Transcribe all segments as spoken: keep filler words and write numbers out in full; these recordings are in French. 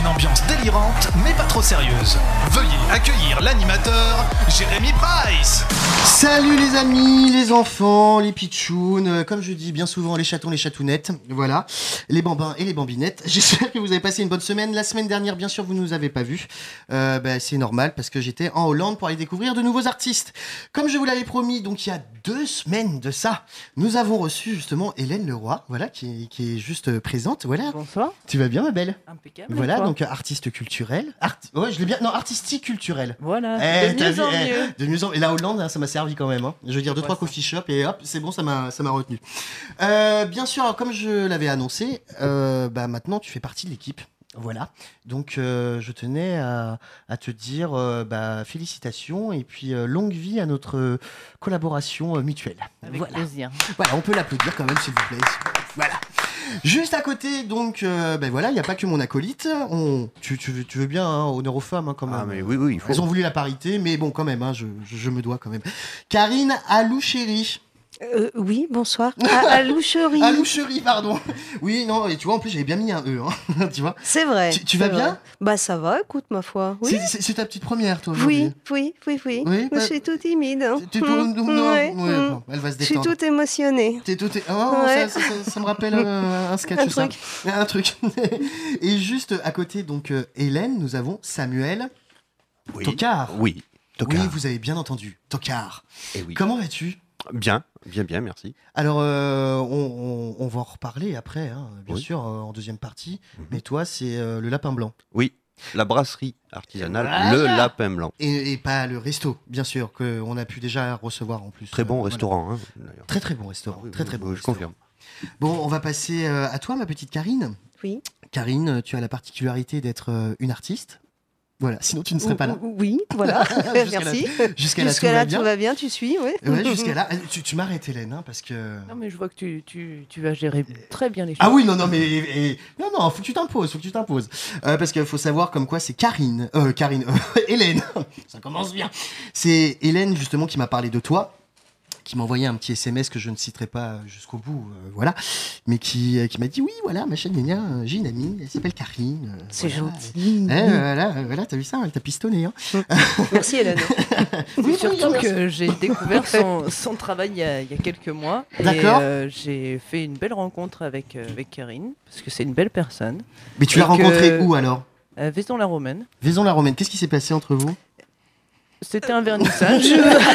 une ambiance délirante, mais pas trop sérieuse. Veuillez accueillir l'animateur, Jérémy Price. Salut les amis, les enfants, les pitchouns, euh, comme je dis bien souvent, les chatons, les chatounettes, voilà, les bambins et les bambinettes. J'espère que vous avez passé une bonne semaine. La semaine dernière, bien sûr, vous ne nous avez pas vus. Euh, bah, c'est normal parce que j'étais en Hollande pour aller découvrir de nouveaux artistes. Comme je vous l'avais promis, donc il y a deux semaines de ça, nous avons reçu justement Hélène Leroy, voilà, qui est, qui est juste présente, voilà. Bonsoir. Tu vas bien, ma belle? Impeccable. Voilà, donc euh, artiste culturel. Art... Ouais, je l'ai bien. Non, artistique culturel. Voilà. Eh, de t'as mieux vu, en eh, mieux. de mieux en Et la Hollande, hein, ça m'a servi quand même. Hein. Je veux dire, deux, trois coffee shops et hop, c'est bon, ça m'a, ça m'a retenu. Euh, bien sûr, alors, comme je l'avais annoncé, euh, bah, maintenant tu fais partie de l'équipe. Voilà. Donc, euh, je tenais à, à te dire euh, bah, félicitations et puis euh, longue vie à notre euh, collaboration euh, mutuelle. Avec Voilà. plaisir. Voilà, on peut l'applaudir quand même, s'il vous plaît. Voilà. Juste à côté, donc, euh, ben voilà, il n'y a pas que mon acolyte. On... Tu, tu, veux- tu veux bien, hein, honneur aux femmes, hein, quand même. Ah, mais oui, oui, il faut. Elles ont voulu la parité, mais bon, quand même, hein, je, je, je me dois quand même. Karine Alouchéry. Euh, oui, bonsoir. À, à Loucherie. Alouchery, pardon. Oui, non, et tu vois, en plus, j'avais bien mis un E, hein, tu vois. C'est vrai. Tu- tu vas c'est vrai. bien Bah ça va, écoute ma foi. Oui, C'est- C'est c'est ta petite première, toi, aujourd'hui. oui, oui, oui, oui. Oui, Je bah- suis tout timide. hein. Tu- tu- Mm, non, ouais, ouais, mm. bon, elle va se Je suis détendre. toute émotionnée. T'es tout. Oh, Ouais. ça, ça, ça- ça me rappelle euh, un sketch, Un ça. truc. Un truc. Et juste à côté, donc, euh, Hélène, nous avons Samuel Oui. Tocard. Oui, Tocard. Oui, vous avez bien entendu. Tocard. Eh oui. Comment vas-tu? Bien, bien, bien, merci. Alors, euh, on, on- on va en reparler après, hein, bien Oui. sûr, euh, en deuxième partie. Mhm. Mais toi, c'est euh, le lapin blanc. Oui, la brasserie artisanale, Voilà. le Lapin Blanc. Et, et pas le resto, bien sûr, qu'on a pu déjà recevoir en plus. Très bon Euh, voilà. restaurant, hein, d'ailleurs. Très très bon restaurant. Oui, très oui, très bon oui, je restaurant. confirme. Bon, on va passer euh, à toi, ma petite Karine. Oui. Karine, tu as la particularité d'être euh, une artiste. Voilà, sinon tu ne serais pas là. Ou- ou- Oui, voilà. Jusqu'à Merci. là- Jusqu'à là, tout Jusqu'à va là, bien. tout va bien, tu suis, oui. Ouais, jusqu'à là. Euh, Tu, tu m'arrêtes, Hélène, hein, parce que. Non, mais je vois que tu, tu, tu vas gérer très bien les choses. Ah oui, non, non, mais et- et- non, non, faut que tu t'imposes, faut que tu t'imposes, Euh, parce qu'il faut savoir comme quoi c'est Karine, euh, Karine, euh, Hélène, ça commence bien. C'est Hélène justement qui m'a parlé de toi, qui m'a envoyé un petit S M S que je ne citerai pas jusqu'au bout, euh, voilà, mais qui, euh, qui m'a dit oui, voilà, ma chaîne Gna, euh, j'ai une amie, elle s'appelle Karine. euh, C'est voilà. gentil. Eh, euh, voilà, euh, voilà, t'as vu ça, elle t'a pistonné, hein. Merci Hélène. Oui, surtout merci. que j'ai découvert son, son travail il y, a, il y a quelques mois. Et D'accord. euh, j'ai fait une belle rencontre avec, euh, avec Karine, parce que c'est une belle personne. Mais tu l'as Et rencontré que- où alors? Euh, Vaison-la-Romaine. Vaison-la-Romaine, qu'est-ce qui s'est passé entre vous? C'était un vernissage.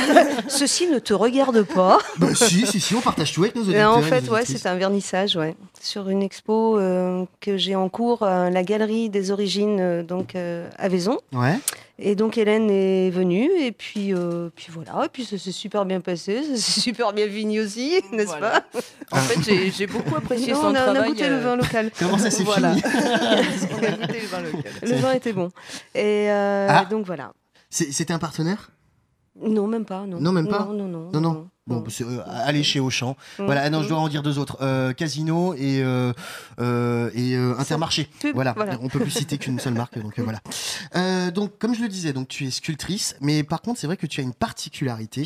Ceci ne te regarde pas. Bah si, si, si, on partage tout avec nos Euh, auditeurs. en et fait, nos ouais, auditrices. c'est un vernissage, ouais, sur une expo euh, que j'ai en cours, à la Galerie des Origines, euh, donc euh, à Vaison. Ouais. Et donc Hélène est venue, et puis, euh, puis voilà, et puis ça s'est super bien passé, ça s'est super bien fini aussi, n'est-ce Voilà. pas? En fait, j'ai j'ai beaucoup apprécié Non, son on, a, on a travail. goûté le euh, vin local. Comment ça s'est Voilà. fini? On a goûté le vin local. Le vin était bon. Et euh, Ah. donc voilà. C'est- C'était un partenaire? Non, même pas. Non, Non, même pas Non, non, non. Non, non. Bon, c'est, euh, allez chez Auchan. Mm, Voilà, ah non, mm. je dois en dire deux autres. Euh, Casino et, euh, euh, et euh, Intermarché. Pub, Voilà. voilà. On peut plus citer qu'une seule marque, donc euh, voilà. Euh, donc, comme je le disais, donc tu es sculptrice, mais par contre, c'est vrai que tu as une particularité.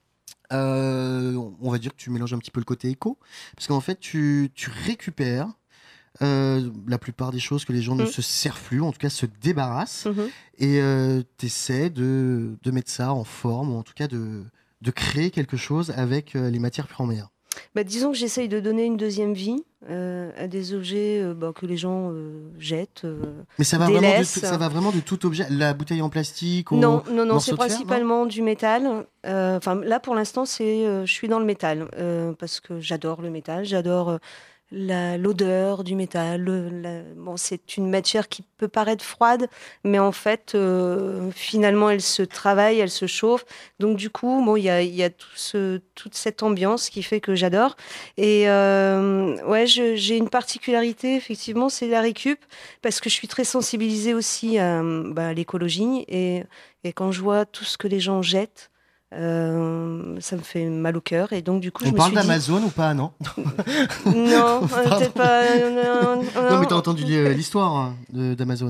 Euh, on va dire que tu mélanges un petit peu le côté éco, parce qu'en fait, tu, tu récupères euh, la plupart des choses que les gens ne Mm. se servent plus, en tout cas se débarrassent, Mhm. et tu essaies de, de mettre ça en forme, ou en tout cas de, de créer quelque chose avec euh, les matières premières. Bah, disons que j'essaye de donner une deuxième vie euh, à des objets euh, bah, que les gens euh, jettent. euh. Mais ça va, vraiment de, Délaisse. tout- ça va vraiment de tout objet, la bouteille en plastique au Non, non, non, morceau c'est de fer, principalement du métal. Euh, Enfin, là, pour l'instant, c'est, euh, je suis dans le métal euh, parce que j'adore le métal. J'adore euh, la- l'odeur du métal. le- la- Bon, c'est une matière qui peut paraître froide, mais en fait, euh, finalement, elle se travaille, elle se chauffe. Donc, du coup, bon, il y a, il y a tout ce- toute cette ambiance qui fait que j'adore. Et euh, ouais, je- j'ai une particularité, effectivement, c'est la récup, parce que je suis très sensibilisée aussi à, bah, à l'écologie. Et, et quand je vois tout ce que les gens jettent, euh, ça me fait mal au cœur. Et donc, du coup, On je me parle suis dit... d'Amazon ou pas, non? Non, euh, Pardon. peut-être pas... euh, non, Non, mais t'as entendu euh, l'histoire hein, de- d'Amazon.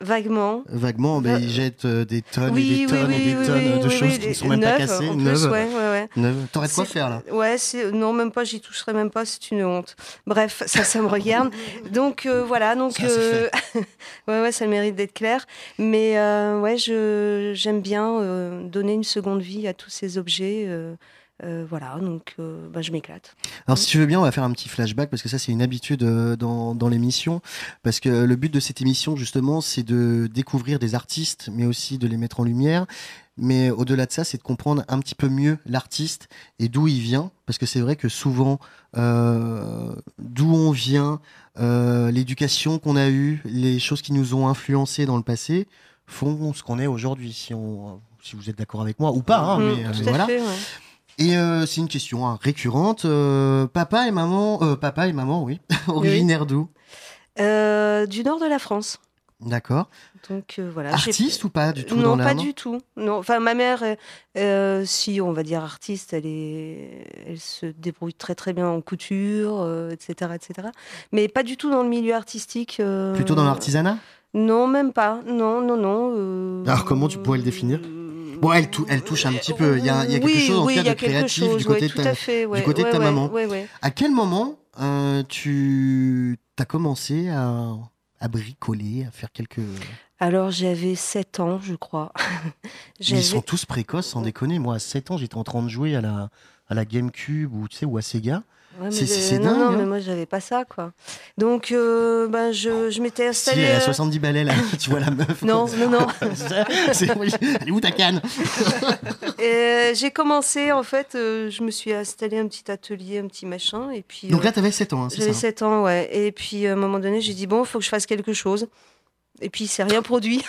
Vaguement. Vaguement, ben, Va- ils jettent euh, des tonnes Oui, et des oui, tonnes oui, et des oui, tonnes oui, de oui, choses oui, qui ne des- sont même pas neuves, cassées. en plus, Neuves. ouais, ouais, ouais. Neuves. T'aurais de quoi C'est- faire là. Ouais, c'est... non, même pas, j'y toucherai même pas, c'est une honte. Bref, ça, ça me regarde. Donc euh, voilà, donc Ça, c'est euh, ouais, ouais, ça mérite d'être clair. Mais euh, ouais, je j'aime bien euh, donner une seconde vie à tous ces objets. euh, euh, voilà, donc euh, bah, je m'éclate. Alors, si tu veux bien, on va faire un petit flashback parce que ça, c'est une habitude euh, dans, dans l'émission. Parce que le but de cette émission, justement, c'est de découvrir des artistes, mais aussi de les mettre en lumière. Mais au-delà de ça, c'est de comprendre un petit peu mieux l'artiste et d'où il vient. Parce que c'est vrai que souvent, euh, d'où on vient, euh, l'éducation qu'on a eue, les choses qui nous ont influencés dans le passé, font ce qu'on est aujourd'hui. Si, on, si vous êtes d'accord avec moi ou pas, hein, Mm, mais euh, tout à voilà. fait, ouais. Et euh, c'est une question hein, récurrente. Euh, papa et maman, euh, papa et maman, oui, originaire d'où? Euh, du nord de la France. D'accord. Donc euh, voilà. j'ai- Artiste ou pas du tout Non, dans pas l'âme? du tout. Non, enfin, ma mère, euh, euh, si on va dire artiste, elle est, elle se débrouille très très bien en couture, euh, et cetera, et cetera. Mais pas du tout dans le milieu artistique. euh, Plutôt dans l'artisanat? Non, même pas. Non, non, non. euh, Alors, comment tu pourrais le définir? Bon, elle, tou- elle touche un petit peu. Il y a, il y a quelque oui, chose en oui, tout il cas y a de quelque créatif chose, du ouais, côté tout de ta, à fait, ouais, côté de ouais, ta ouais, maman. ouais, ouais. À quel moment euh, tu as commencé à, à bricoler, à faire quelques... Alors j'avais sept ans, je crois. Mais J'avais- ils sont tous précoces, sans déconner. Moi, à sept ans, j'étais en train de jouer à la, à la GameCube ou, tu sais, ou à Sega. Ouais, mais C'est- je- c'est non, dingue, non, hein. mais moi j'avais pas ça, quoi. Donc, euh, ben, je, je m'étais Si, installée. elle a euh, soixante-dix balais, là. Tu vois la meuf. Non, non, non. C'est- Elle est où ta canne? Et j'ai commencé, en fait, euh, je me suis installé un petit atelier, un petit machin, et puis Donc euh, là, t'avais sept ans, hein, c'est j'avais ça? sept ans, ouais. Et puis à un moment donné, j'ai dit bon, il faut que je fasse quelque chose. Et puis c'est rien produit.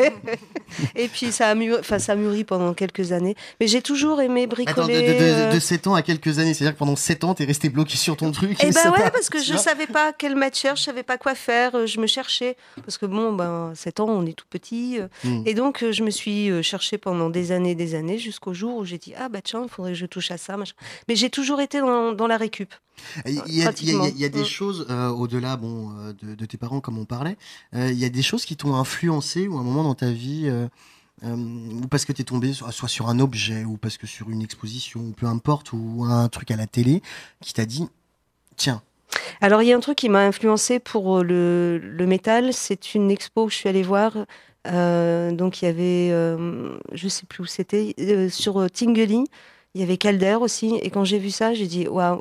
Et puis ça a mûri, enfin ça a mûri pendant quelques années. Mais j'ai toujours aimé bricoler. Attends, de, de, de, euh, de sept ans à quelques années, c'est-à-dire que pendant sept ans, t'es resté bloqué sur ton truc. Eh et ben ça ouais, t'a- parce que tu je vois savais pas quelle matière, je savais pas quoi faire, euh, je me cherchais. Parce que bon, ben, sept ans, on est tout petit. euh, Hmm. Et donc, euh, je me suis euh, cherchée pendant des années, des années, jusqu'au jour où j'ai dit, ah bah tiens, il faudrait que je touche à ça. Machin. Mais j'ai toujours été dans, dans la récup. Il y a, il y a- pratiquement. il y a des Mm. choses, euh, au-delà bon, euh, de, de tes parents, comme on parlait, euh, il y a des choses qui t'ont influencé ou à un moment dans ta vie, euh, euh, ou parce que t'es tombé soit, soit sur un objet, ou parce que sur une exposition, ou peu importe, ou un truc à la télé, qui t'a dit, tiens, Alors, il y a un truc qui m'a influencé pour euh, le, le métal, c'est une expo que je suis allée voir. Euh, donc, il y avait, euh, je sais plus où c'était, euh, sur euh, Tinguely, il y avait Calder aussi. Et quand j'ai vu ça, j'ai dit, waouh.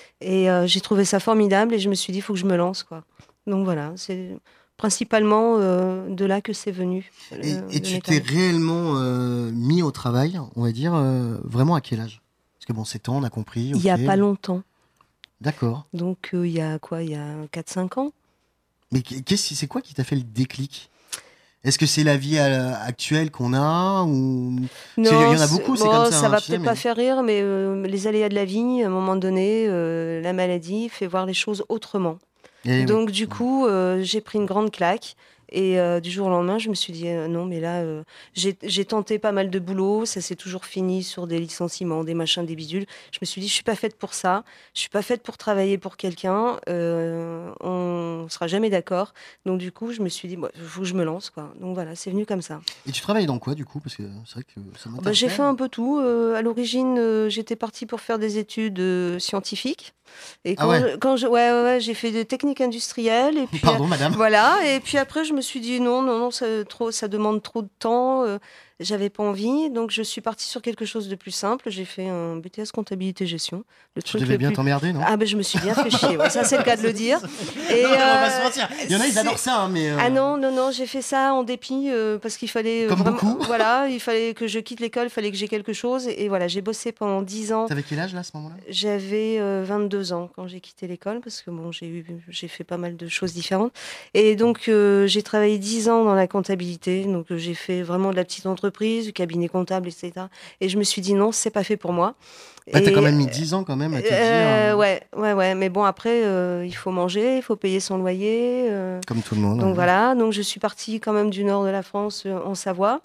Et euh, j'ai trouvé ça formidable et je me suis dit, il faut que je me lance, quoi. Donc voilà, c'est principalement euh, de là que c'est venu. et, euh, et le tu métal. t'es réellement euh, mis au travail, on va dire, euh, vraiment à quel âge? Parce que bon, sept ans, on a compris. Il n'y a ok. pas longtemps. D'accord. Donc, euh, il y a quoi? Il y a quatre cinq ans. Mais qu'est-ce, c'est quoi qui t'a fait le déclic? Est-ce que c'est la vie euh, actuelle qu'on a ou... Parce qu'il y en a beaucoup, c'est bon, comme ça, ça hein, va tu sais, peut-être mais- pas faire rire, mais euh, les aléas de la vie, à un moment donné, euh, la maladie fait voir les choses autrement. Eh oui. Donc du coup, euh, j'ai pris une grande claque. Et euh, du jour au lendemain, je me suis dit, euh, non, mais là, euh, j'ai j'ai tenté pas mal de boulot, ça s'est toujours fini sur des licenciements, des machins, des bidules. Je me suis dit, je suis pas faite pour ça, je suis pas faite pour travailler pour quelqu'un, euh, on sera jamais d'accord. Donc du coup, je me suis dit, il faut que je me lance, quoi. Donc voilà, c'est venu comme ça. Et tu travailles dans quoi du coup? Parce que c'est vrai que ça Bah, m'intéresse. j'ai fait un peu tout. Euh, à l'origine, euh, j'étais partie pour faire des études euh, scientifiques. Et Ah quand, ouais. je- quand je, ouais, ouais, ouais, j'ai fait des techniques industrielles. Et puis, Pardon, madame. voilà. Et puis après, je me suis dit non, non, non, ça, trop, ça demande trop de temps. euh, J'avais pas envie. Donc, je suis partie sur quelque chose de plus simple. J'ai fait un B T S comptabilité gestion. Le Tu truc devais le bien plus... t'emmerder, non? Ah, ben, je me suis bien fait chier. Ouais, ça, c'est le cas de le dire. Et, Non, mais on va euh, se mentir. Il y en a, ils c'est- adorent ça, hein, mais. euh, Ah non, non, non, j'ai fait ça en dépit euh, parce qu'il fallait. euh, Comme vraiment- beaucoup. Voilà, il fallait que je quitte l'école, il fallait que j'ai quelque chose. Et, et voilà, j'ai bossé pendant dix ans. T'avais quel âge là à ce moment-là? J'avais euh, vingt-deux ans quand j'ai quitté l'école parce que bon, j'ai eu, j'ai fait pas mal de choses différentes. Et donc, euh, j'ai travaillé dix ans dans la comptabilité. Donc, euh, j'ai fait vraiment de la petite entreprise, du cabinet comptable, et cetera. Et je me suis dit non, c'est pas fait pour moi. Bah, t'as Et, quand même mis dix ans quand même à te euh, dire. ouais, ouais, ouais. Mais bon, après, euh, il faut manger, il faut payer son loyer. euh, Comme tout le monde. donc hein. voilà, donc je suis partie quand même du nord de la France euh, en Savoie.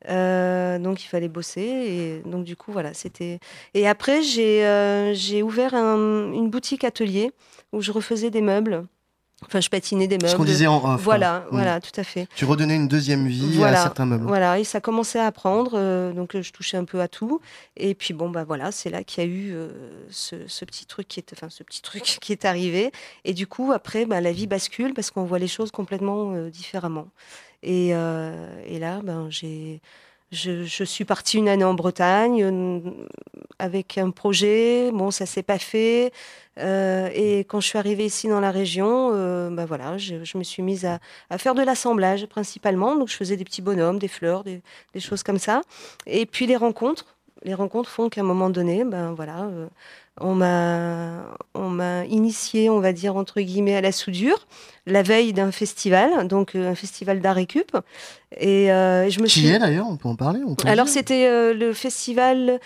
Euh, donc il fallait bosser et donc du coup voilà, c'était. Et après j'ai euh, j'ai ouvert un- une boutique atelier où je refaisais des meubles. Enfin, je patinais des Ce qu'on meubles. disait en off. Voilà, hein. voilà, Mm. tout à fait. Tu redonnais une deuxième vie Voilà, à certains meubles. voilà, et ça commençait à prendre, euh, donc euh, je touchais un peu à tout. Et puis bon, bah voilà, c'est là qu'il y a eu euh, ce, ce petit truc qui est, enfin ce petit truc qui est arrivé. Et du coup, après, bah, la vie bascule parce qu'on voit les choses complètement euh, différemment. Et, euh, et là, ben j'ai, je, je suis partie une année en Bretagne euh, avec un projet. Bon, ça s'est pas fait. Euh, et quand je suis arrivée ici dans la région, euh, bah voilà, je, je me suis mise à, à faire de l'assemblage principalement. Donc je faisais des petits bonhommes, des fleurs, des, des choses comme ça. Et puis les rencontres. Les rencontres font qu'à un moment donné, ben voilà, euh, on m'a, on m'a initié, on va dire entre guillemets, à la soudure la veille d'un festival, donc euh, un festival d'art récup. Et euh, je me Qui suis. est d'ailleurs, on peut en parler. On peut en Alors dire. c'était euh, le festival,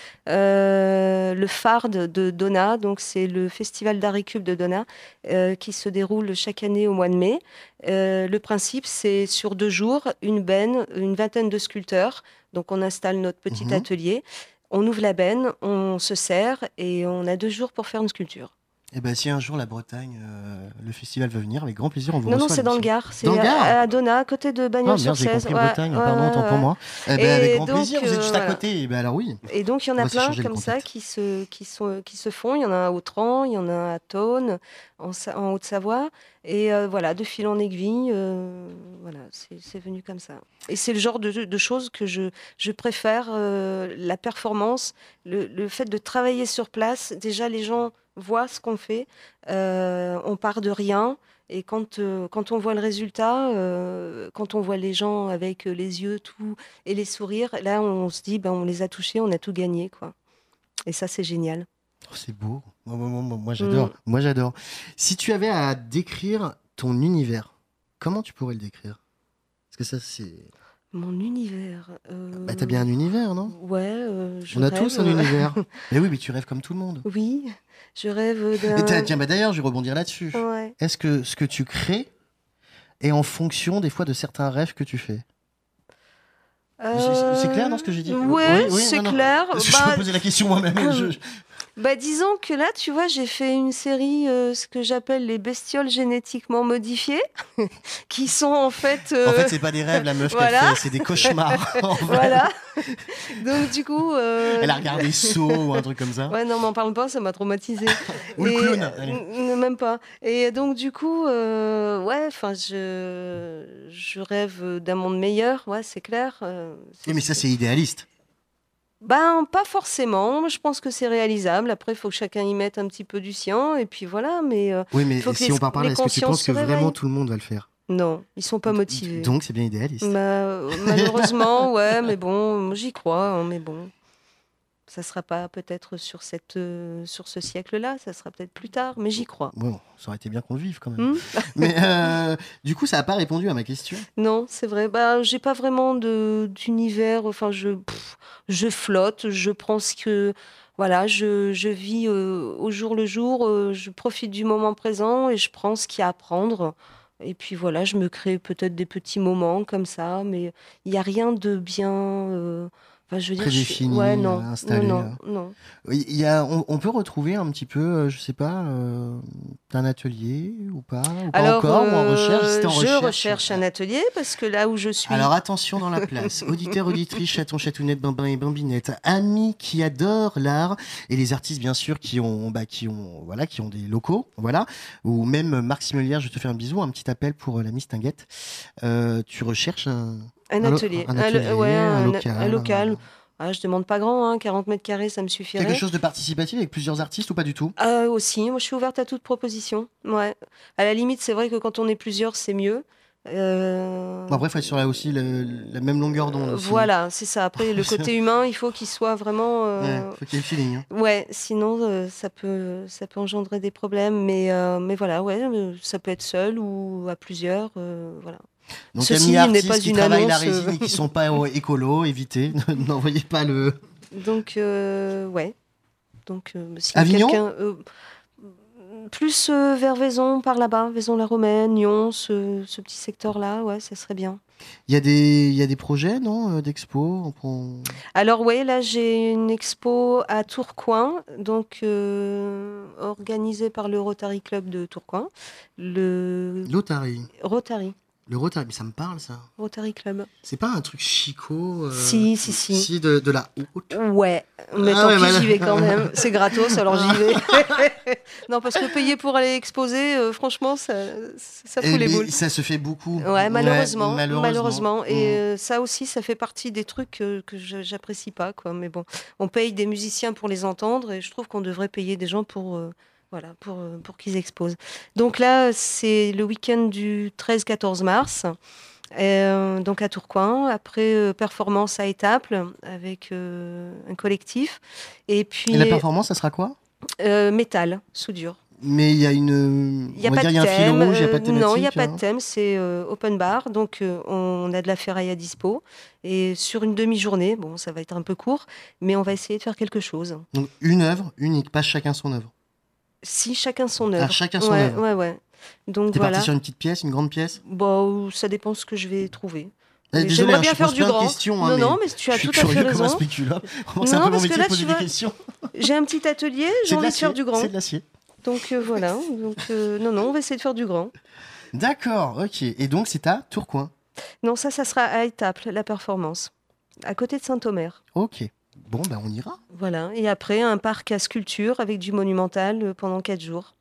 euh, le Fard de Donna, donc c'est le festival d'art récup de Donna euh, qui se déroule chaque année au mois de mai. Euh, le principe c'est sur deux jours, une benne, une vingtaine de sculpteurs, donc on installe notre petit Mhm. atelier, on ouvre la benne, on se sert et on a deux jours pour faire une sculpture. Eh ben, si un jour la Bretagne, euh, le festival veut venir, avec grand plaisir, on vous Non, non, reçoit. c'est dans le l'émission. Gard, c'est Dans le Gard à, à Donna, à côté de Ah merde, j'ai Bagnols-sur-Cèze. compris Ouais, Bretagne, ouais, pardon, ouais, autant pour ouais. moi. Eh ben, Et avec grand donc, plaisir, vous êtes euh, juste à voilà. côté. Eh ben, alors oui. Et donc, il y en On a va plein s'échanger le comme ça contact. qui se, qui, sont, qui se font. Il y en a à Autran, il y en a à Thônes, en, Sa- en Haute-Savoie. Et euh, voilà, de fil en aiguille, euh, voilà, c'est c'est venu comme ça. Et c'est le genre de, de choses que je, je préfère, euh, la performance, le, le fait de travailler sur place. Déjà, les gens voient ce qu'on fait, euh, on part de rien. Et quand, euh, quand on voit le résultat, euh, quand on voit les gens avec les yeux tout et les sourires, là, on se dit, ben, on les a touchés, on a tout gagné, quoi. Et ça, c'est génial. Oh, c'est beau. Moi, moi, moi, moi, j'adore. Mm. Moi, j'adore. Si tu avais à décrire ton univers, comment tu pourrais le décrire? Parce que ça, c'est. Mon univers. euh, Bah, t'as bien un univers, non? Ouais, euh, je On a rêve, tous un euh, univers. Mais oui, mais tu rêves comme tout le monde. Oui, je rêve d'un. Et t'as- tiens, bah, d'ailleurs, je vais rebondir là-dessus. Ouais. Est-ce que ce que tu crées est en fonction des fois de certains rêves que tu fais? C'est- c'est clair, non, ce que j'ai dit? Ouais, Oui, oui, c'est non, non. clair. Parce que je Bah, me posais la question moi-même. et je- Bah, disons que là, tu vois, j'ai fait une série, euh, ce que j'appelle les bestioles génétiquement modifiées, qui sont en fait. euh, En fait, c'est pas des rêves, la meuf voilà. qu'elle fait, c'est des cauchemars. en vrai. Voilà. Donc, du coup. euh, Elle a regardé Saw ou un truc comme ça. Ouais, non, m'en parle pas, ça m'a traumatisé. Ou le clown, allez. Même pas. Et donc, du coup, euh, ouais, enfin, je, je rêve d'un monde meilleur, ouais, c'est clair. euh, Oui, mais ça, c'est idéaliste. Ben, pas forcément. Je pense que c'est réalisable. Après, il faut que chacun y mette un petit peu du sien. Et puis voilà, mais euh, Oui, mais Faut que si les- on part par là, les est-ce que tu consciences penses que se vraiment réveillent. tout le monde va le faire? non, ils sont pas motivés. Donc, c'est bien idéaliste. Ma- malheureusement, ouais, mais bon, j'y crois, hein, mais bon. Ça sera pas peut-être sur, cette, euh, sur ce siècle-là, ça sera peut-être plus tard, mais j'y crois. Bon, ça aurait été bien qu'on le vive quand même. Hmm Mais euh, du coup, ça n'a pas répondu à ma question. Non, c'est vrai. Bah, j'ai pas vraiment de d'univers. Enfin, je pff, je flotte. Je prends ce que voilà. Je, je vis euh, au jour le jour. euh, je profite du moment présent et je prends ce qu'il y a à prendre. Et puis voilà, je me crée peut-être des petits moments comme ça, mais il y a rien de bien. euh, Enfin, je veux dire, je- Prédéfini, ouais, non, euh, installé, non, euh. non, non. Oui, il y a, on, on peut retrouver un petit peu, euh, je sais pas, euh, un atelier ou pas, ou pas Alors, encore, ou en euh, recherche. Si t'es en je recherche, recherche un atelier parce que là où je suis. Alors attention dans la place, auditeurs, auditrices, chatons, chatounettes, bambins et bambinettes, amis qui adorent l'art et les artistes bien sûr qui ont, bah, qui ont, voilà, qui ont des locaux, voilà, ou même Marc Simelière, je te fais un bisou, un petit appel pour euh, la Miss Tinguette. Euh, tu recherches un, Un Un lo- atelier. un Un lo- atelier, ouais, un un, local, un local. un- Ah, je demande pas grand, hein, quarante mètres carrés, ça me suffirait. quelque chose de participatif avec plusieurs artistes ou pas du tout? Ah, aussi, moi je suis ouverte à toute proposition. Ouais. À la limite, c'est vrai que quand on est plusieurs, c'est mieux. Euh, Bon, après, il faut être sur là aussi le- la même longueur d'onde. aussi. Voilà, c'est ça. Après, le côté humain, il faut qu'il soit vraiment. Ouais, euh, faut qu'il y ait le feeling. hein. Ouais, sinon euh, ça peut ça peut engendrer des problèmes, mais euh, mais voilà, ouais, euh, ça peut être seul ou à plusieurs, euh, voilà. Donc, Ceci amis n'est artistes pas qui une travaillent la annonce, euh. résine et qui sont pas euh, écolos, évitez, n'envoyez pas le. Donc euh, ouais, donc euh, si Avignon quelqu'un euh, plus euh, vers Vaison par là-bas, Vaison-la-Romaine, Nyon, ce, ce petit secteur-là, ouais, ça serait bien. Il y a des, il y a des projets, non, euh, d'expo. on prend- Alors ouais, là j'ai une expo à Tourcoing, donc euh, organisé par le Rotary Club de Tourcoing. Le L'Otari. Rotary, Le Rotary, mais ça me parle ça. Rotary Club. C'est pas un truc chicot euh, Si, si, si. Si, de, de la haute. Ouais, mais Ah tant ouais, pis, bah là- j'y vais quand même. C'est gratos, alors j'y vais. Non, parce que payer pour aller exposer, euh, franchement, ça, ça fout Eh, les mais boules. ça se fait beaucoup. Ouais, malheureusement, malheureusement. malheureusement. Et Mm. euh, ça aussi, ça fait partie des trucs que, que je- j'apprécie pas, quoi. Mais bon, on paye des musiciens pour les entendre, et je trouve qu'on devrait payer des gens pour, euh, voilà, pour, euh, pour qu'ils exposent. Donc là, c'est le week-end du treize quatorze mars. Euh, donc à Tourcoing, après euh, performance à Étaples avec euh, un collectif, et puis Et la performance, ça sera quoi? euh, métal, soudure. Mais il y a une. Il n'y a on va pas dire, il y de a un fil thème. rouge, il n'y a pas de euh, thématique. non, il n'y a pas hein. de thème, c'est euh, open bar, donc euh, on a de la ferraille à dispo. Et sur une demi-journée, bon, ça va être un peu court, mais on va essayer de faire quelque chose. Donc une œuvre unique, pas chacun son œuvre. Si chacun son œuvre. Ah, chacun son ouais, œuvre. Ouais, ouais. Donc T'es voilà. parti sur une petite pièce, une grande pièce? Bon, ça dépend ce que je vais trouver. Eh, Mais désolé, j'aimerais hein, bien je faire pose du plein de grand. questions, hein, non, mais non, mais tu as je suis tout à fait curieux comme un raison. spécula. Vraiment, c'est Non, un peu mon parce que métier là, de poser tu des vois, questions. J'ai un petit atelier, C'est j'ai de envie de faire l'acier, du grand. C'est de l'acier. Donc euh, voilà. Donc euh, non, non, on va essayer de faire du grand. D'accord, ok. Et donc c'est à Tourcoing. Non, ça, ça sera à Étaples, la performance, à côté de Saint-Omer. Ok. Bon, ben on ira. Voilà. Et après, un parc à sculpture avec du monumental euh, pendant quatre jours,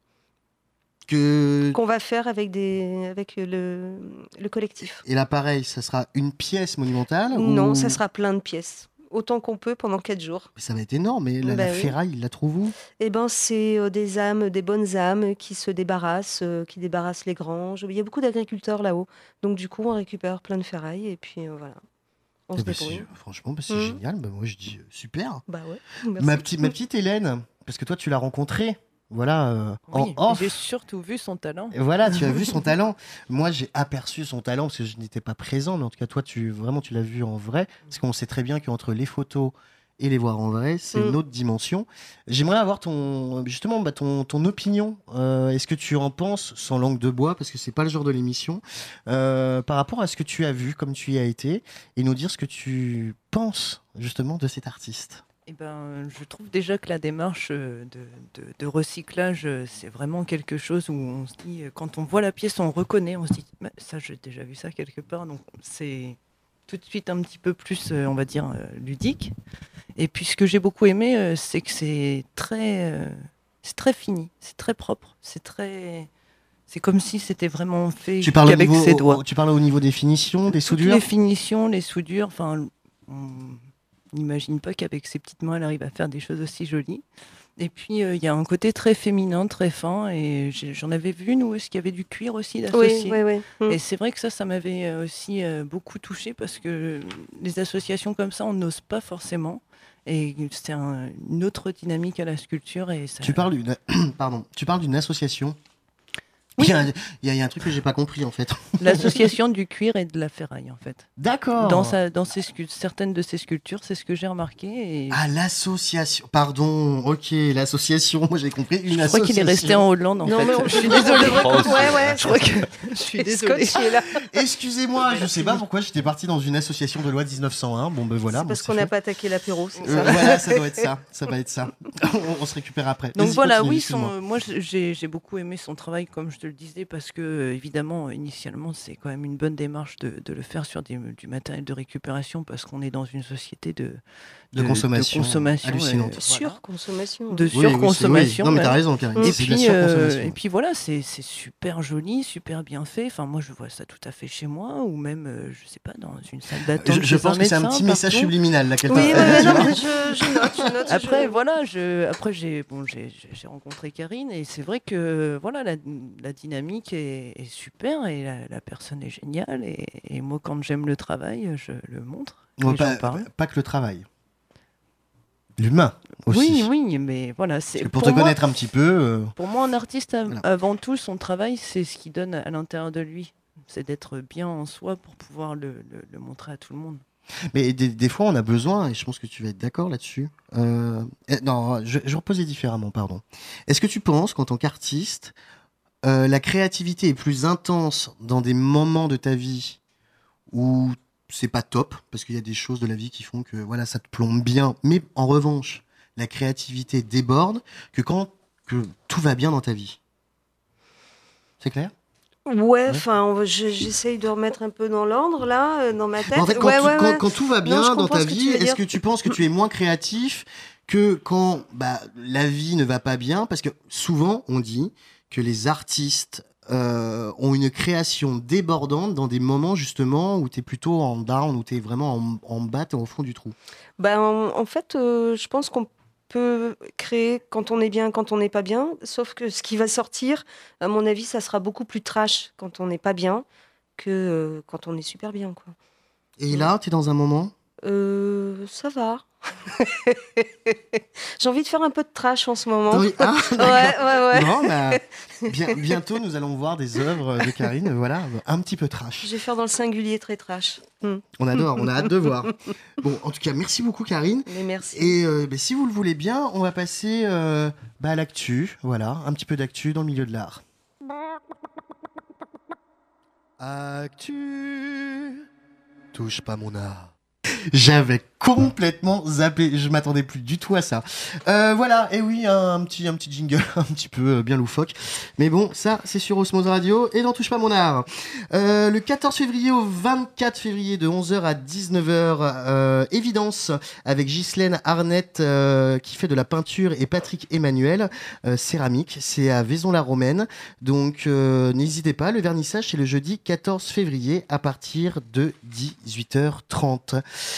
Que... qu'on va faire avec, des, avec le, le collectif. Et là, pareil, ça sera une pièce monumentale Non, ou- ça sera plein de pièces, autant qu'on peut pendant quatre jours. Mais ça va être énorme. Et la, Bah la oui. ferraille, il la trouve où? Eh ben, c'est euh, des âmes, des bonnes âmes qui se débarrassent, euh, qui débarrassent les granges. Il y a beaucoup d'agriculteurs là-haut. Donc, du coup, on récupère plein de ferraille et puis euh, voilà. On Eh se ben, débrouille. c'est- Franchement, bah, c'est Mhm. génial. Bah, moi, je dis euh, super. Bah ouais. Merci. Ma, petite, ma petite Hélène, parce que toi, tu l'as rencontrée. Voilà, euh, Oui, en off. j'ai surtout vu son talent. Et voilà, tu as vu son talent. Moi, j'ai aperçu son talent parce que je n'étais pas présent, mais en tout cas, toi, tu vraiment, tu l'as vu en vrai. Parce qu'on sait très bien qu'entre les photos et les voir en vrai, c'est Mm. une autre dimension. J'aimerais avoir ton, justement, bah, ton, ton opinion. Euh, Est-ce que tu en penses, sans langue de bois, parce que c'est pas le genre de l'émission, euh, par rapport à ce que tu as vu, comme tu y as été, et nous dire ce que tu penses justement de cet artiste. Eh ben, je trouve déjà que la démarche euh, de, de- de recyclage, euh, c'est vraiment quelque chose où on se dit, euh, quand on voit la pièce, on reconnaît, on se dit, Mais ça, j'ai déjà vu ça quelque part, donc c'est tout de suite un petit peu plus, euh, on va dire, euh, ludique. Et puis, ce que j'ai beaucoup aimé, euh, c'est que c'est très, euh, c'est très fini, c'est très propre, c'est très, c'est comme si c'était vraiment fait Tu parles, au qu'avec niveau, ses au- doigts. tu parles au niveau des finitions, des Toutes soudures. les finitions, les soudures, enfin, on n'imagine pas qu'avec ses petites mains, elle arrive à faire des choses aussi jolies. Et puis, euh, il y a un côté très féminin, très fin, et j'ai- j'en avais vu, nous, est-ce qu'il y avait du cuir aussi Oui, d'associé. oui, oui. Mm. Et c'est vrai que ça, ça m'avait euh, aussi euh, beaucoup touché parce que les associations comme ça, on n'ose pas forcément. Et c'est un- une autre dynamique à la sculpture. Et ça... Tu parles d'une, pardon, tu parles d'une association. Oui. Il y, a un, il y a- il y a un truc que j'ai pas compris en fait. L'association du cuir et de la ferraille, en fait. D'accord. Dans, sa, dans ses scu- certaines de ces sculptures, c'est ce que j'ai remarqué. Et Ah, l'association. Pardon, ok, l'association. Moi j'ai compris une je crois association. qu'il est resté en Hollande, en Non, fait. mais on- Je suis on désolée. devrait- Oh, Ouais, ouais. Je crois que je suis c'est désolée. scotché, là. Excusez-moi, je sais pas pourquoi j'étais parti dans une association de loi dix-neuf cent un. Bon ben voilà. C'est bon, parce c'est qu'on n'a fait. pas attaqué l'apéro, c'est Euh, ça. voilà, ça doit être ça. Ça va être ça. on, on se récupère après. Donc Vas-y, voilà, continue, oui, excuse-moi. son- moi j'ai j'ai beaucoup aimé son travail, comme je te le disais, parce que euh, évidemment, initialement, c'est quand même une bonne démarche de, de le faire sur des- du matériel de récupération, parce qu'on est dans une société de, De consommation consommation, hallucinante. euh, voilà. Surconsommation. De Oui, oui, c'est- oui. surconsommation. Non mais ouais. t'as raison, Karine. Et c'est de la puis, euh, surconsommation. et puis voilà, c'est c'est super joli, super bien fait. Enfin, moi, je vois ça tout à fait chez moi, ou même, euh, je sais pas, dans une salle d'attente. Je, je chez pense que c'est un médecin, petit message partout. subliminal là qu'elle Oui, t'a- ouais, ouais, tu non, vois. mais je, je note, je note. Après, je- voilà, je, après j'ai bon, j'ai j'ai- j'ai rencontré Karine et c'est vrai que voilà, la, la dynamique est, est super et la, la personne est géniale. Et, et moi, quand j'aime le travail, je le montre et Ouais, j'en pas, parle. pas que le travail. L'humain aussi. Oui, oui, mais voilà, Parce c'est que pour, pour te moi, connaître un petit peu. euh, pour moi, un artiste, av- Voilà. avant tout, son travail, c'est ce qu'il donne à l'intérieur de lui. C'est d'être bien en soi pour pouvoir le, le- le montrer à tout le monde. Mais des, des fois, on a besoin, et je pense que tu vas être d'accord là-dessus. Euh, eh, non, je, je vais reposer différemment, pardon. Est-ce que tu penses qu'en tant qu'artiste, euh, la créativité est plus intense dans des moments de ta vie où c'est pas top, parce qu'il y a des choses de la vie qui font que voilà, ça te plombe bien, mais en revanche, la créativité déborde, que quand que tout va bien dans ta vie. C'est clair ? Ouais, enfin, je- j'essaye de remettre un peu dans l'ordre, là, euh, dans ma tête. En fait, quand, ouais, tu- ouais, quand- ouais. quand tout va bien Non, je dans comprends ta ce que tu vie, veux est-ce dire. que tu penses que tu es moins créatif que quand bah, la vie ne va pas bien ? Parce que souvent, on dit que les artistes euh, ont une création débordante dans des moments justement où tu es plutôt en down, où tu es vraiment en, en bas, t'es au fond du trou. Ben, en, en fait, euh, je pense qu'on peut créer quand on est bien, quand on n'est pas bien, sauf que ce qui va sortir, à mon avis, ça sera beaucoup plus trash quand on n'est pas bien que euh, quand on est super bien, quoi. Et là, tu es dans un moment Euh, ça va. J'ai envie de faire un peu de trash en ce moment. Oui, ah, Ouais, d'accord. ouais, ouais. Non, bah, bien- bientôt, nous allons voir des œuvres de Karine, voilà, un petit peu trash. Je vais faire dans le singulier très trash. Hmm. On adore, on a hâte de voir. Bon, en tout cas, merci beaucoup, Karine. Mais merci. Et euh, bah, si vous le voulez bien, on va passer euh, bah, à l'actu. Voilà, un petit peu d'actu dans le milieu de l'art. Actu. Touche pas mon art. J'avais complètement zappé, je m'attendais plus du tout à ça. Euh, voilà, et oui, un, un petit, un petit jingle un petit peu euh, bien loufoque. Mais bon, ça, c'est sur Osmose Radio et n'en touche pas mon art. Euh, le quatorze février au vingt-quatre février de onze heures à dix-neuf heures, euh, Évidence avec Ghislaine Arnett euh, qui fait de la peinture et Patrick Emmanuel, euh, céramique. C'est à Vaison-la-Romaine. Donc, euh, n'hésitez pas, le vernissage, c'est le jeudi quatorze février à partir de dix-huit heures trente.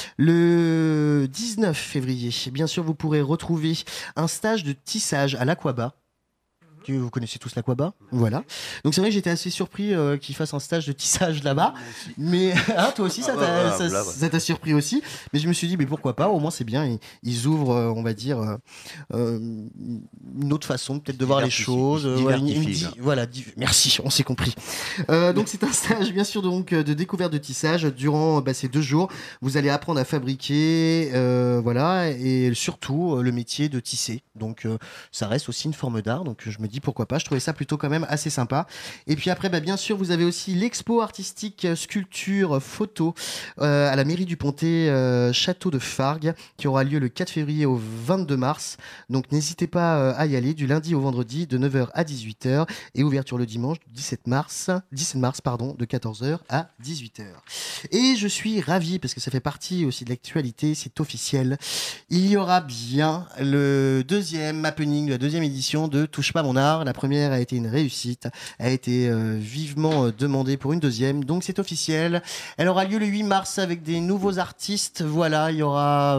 Le dix-neuf février, bien sûr, vous pourrez retrouver un stage de tissage à l'Aquaba. Que Vous connaissez tous l'Aquaba, voilà. Donc c'est vrai que j'étais assez surpris euh, qu'ils fassent un stage de tissage là-bas. Mais hein, toi aussi, ça Ah, t'a voilà, ça- voilà, ouais. ça t'a surpris aussi. Mais je me suis dit, mais pourquoi pas ? Au moins c'est bien. Ils, ils ouvrent, euh, on va dire, euh, euh, une autre façon peut-être de voir les Diversifie- choses. euh, voilà, une- une diversifie, di- voilà, di- merci, on s'est compris. Euh, donc c'est un stage, bien sûr, donc de découverte de tissage durant bah, ces deux jours. Vous allez apprendre à fabriquer, euh, voilà, et surtout euh, le métier de tisser. Donc euh, ça reste aussi une forme d'art. Donc je me dis pourquoi pas. Je trouvais ça plutôt quand même assez sympa. Et puis après, bah, bien sûr, vous avez aussi l'expo artistique euh, sculpture photo euh, à la mairie du Pontet, euh, château de Fargues, qui aura lieu le quatre février au vingt-deux mars. Donc n'hésitez pas euh, à y aller du lundi au vendredi de neuf heures à dix-huit heures et ouverture le dimanche du dix-sept mars, dix-sept mars pardon, de quatorze heures à dix-huit heures. Et je suis ravi parce que ça fait partie aussi de l'actualité, c'est officiel. Il y aura bien le deuxième happening, la deuxième édition de Touche pas mon art. La première a été une réussite, a été euh, vivement euh, demandée pour une deuxième, donc c'est officiel. Elle aura lieu le huit mars avec des nouveaux artistes. Voilà, il y aura,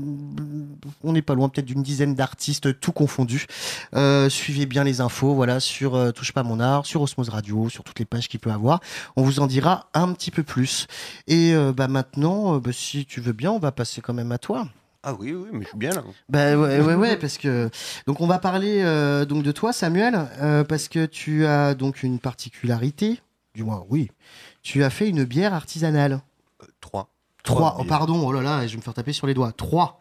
on n'est pas loin peut-être d'une dizaine d'artistes, tout confondus. Euh, suivez bien les infos, voilà, sur euh, Touche pas mon art, sur Osmose Radio, sur toutes les pages qu'il peut avoir. On vous en dira un petit peu plus. Et euh, bah maintenant, euh, bah, si tu veux bien, on va passer quand même à toi. Ah oui, oui, mais je suis bien là. Bah ouais, ouais, ouais, parce que donc on va parler euh, donc de toi, Samuel, euh, parce que tu as donc une particularité, du moins oui, tu as fait une bière artisanale. Euh, trois. Trois, oh, bières. pardon, oh là là, je vais me faire taper sur les doigts. Trois.